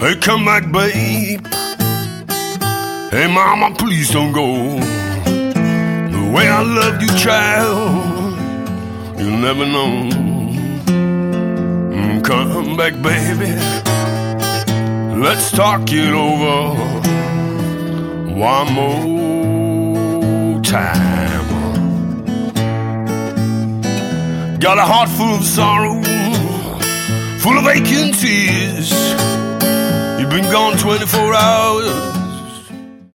Hey, come back, babe. Hey, mama, please don't go. The way I loved you, child, you'll never know. Come back, baby. Let's talk it over one more time. Got a heart full of sorrow, full of aching tears. You've been gone 24 hours.